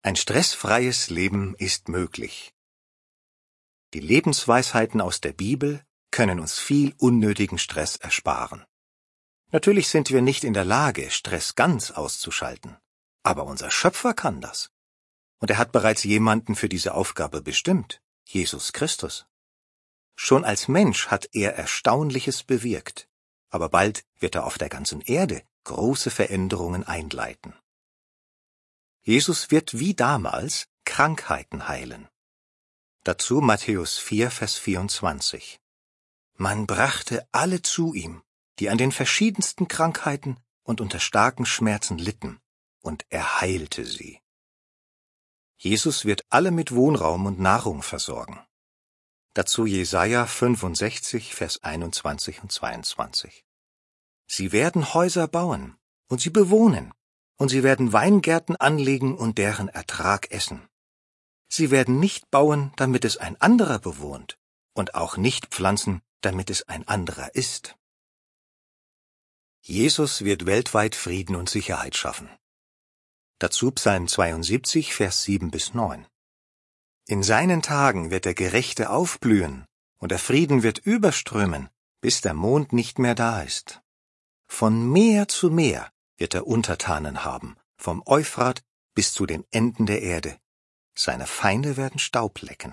Ein stressfreies Leben ist möglich. Die Lebensweisheiten aus der Bibel können uns viel unnötigen Stress ersparen. Natürlich sind wir nicht in der Lage, Stress ganz auszuschalten, aber unser Schöpfer kann das. Und er hat bereits jemanden für diese Aufgabe bestimmt, Jesus Christus. Schon als Mensch hat er Erstaunliches bewirkt, aber bald wird er auf der ganzen Erde große Veränderungen einleiten. Jesus wird wie damals Krankheiten heilen. Dazu Matthäus 4, Vers 24. Man brachte alle zu ihm, die an den verschiedensten Krankheiten und unter starken Schmerzen litten, und er heilte sie. Jesus wird alle mit Wohnraum und Nahrung versorgen. Dazu Jesaja 65, Vers 21 und 22. Sie werden Häuser bauen und sie bewohnen, und sie werden Weingärten anlegen und deren Ertrag essen. Sie werden nicht bauen, damit es ein anderer bewohnt, und auch nicht pflanzen, damit es ein anderer isst. Jesus wird weltweit Frieden und Sicherheit schaffen. Dazu Psalm 72, Vers 7 bis 9. In seinen Tagen wird der Gerechte aufblühen, und der Frieden wird überströmen, bis der Mond nicht mehr da ist. Von Meer zu Meer wird er Untertanen haben, vom Euphrat bis zu den Enden der Erde. Seine Feinde werden Staub lecken.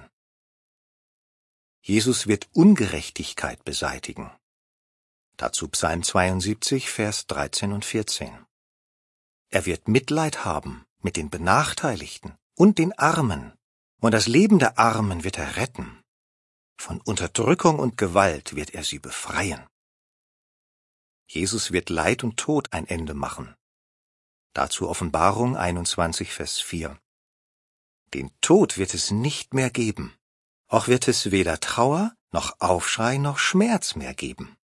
Jesus wird Ungerechtigkeit beseitigen. Dazu Psalm 72, Vers 13 und 14. Er wird Mitleid haben mit den Benachteiligten und den Armen, und das Leben der Armen wird er retten. Von Unterdrückung und Gewalt wird er sie befreien. Jesus wird Leid und Tod ein Ende machen. Dazu Offenbarung 21, Vers 4. Den Tod wird es nicht mehr geben, auch wird es weder Trauer, noch Aufschrei, noch Schmerz mehr geben.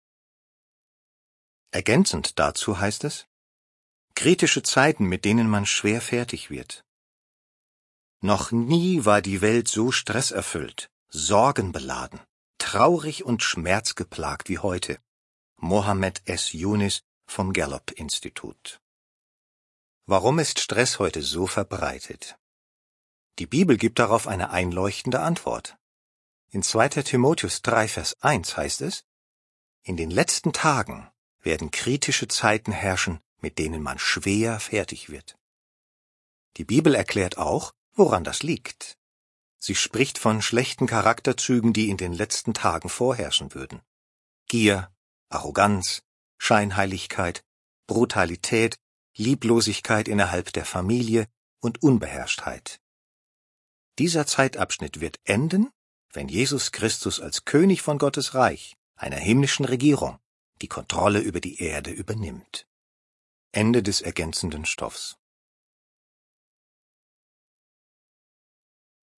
Ergänzend dazu heißt es: kritische Zeiten, mit denen man schwer fertig wird. Noch nie war die Welt so stresserfüllt, sorgenbeladen, traurig und schmerzgeplagt wie heute. Mohammed S. Yunus vom Gallup-Institut. Warum ist Stress heute so verbreitet? Die Bibel gibt darauf eine einleuchtende Antwort. In 2. Timotheus 3, Vers 1 heißt es: In den letzten Tagen werden kritische Zeiten herrschen, mit denen man schwer fertig wird. Die Bibel erklärt auch, woran das liegt. Sie spricht von schlechten Charakterzügen, die in den letzten Tagen vorherrschen würden. Gier, Arroganz, Scheinheiligkeit, Brutalität, Lieblosigkeit innerhalb der Familie und Unbeherrschtheit. Dieser Zeitabschnitt wird enden, wenn Jesus Christus als König von Gottes Reich, einer himmlischen Regierung, die Kontrolle über die Erde übernimmt. Ende des ergänzenden Stoffs.